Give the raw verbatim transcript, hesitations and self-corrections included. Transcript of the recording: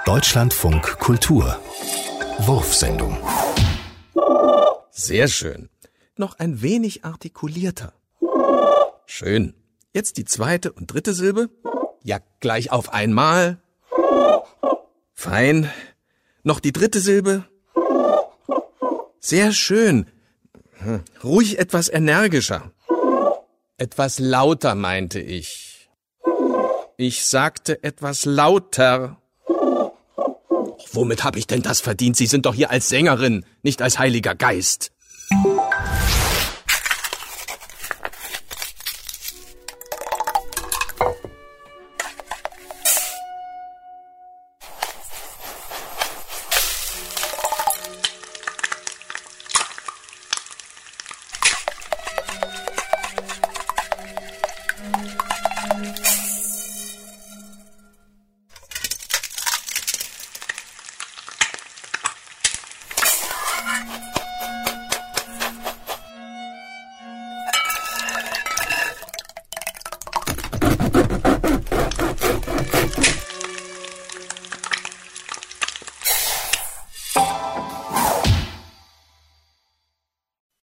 Deutschlandfunk Kultur. Wurfsendung. Sehr schön. Noch ein wenig artikulierter. Schön. Jetzt die zweite und dritte Silbe. Ja, gleich auf einmal. Fein. Noch die dritte Silbe. Sehr schön. Ruhig etwas energischer. Etwas lauter, meinte ich. Ich sagte etwas lauter. Womit habe ich denn das verdient? Sie sind doch hier als Sängerin, nicht als Heiliger Geist.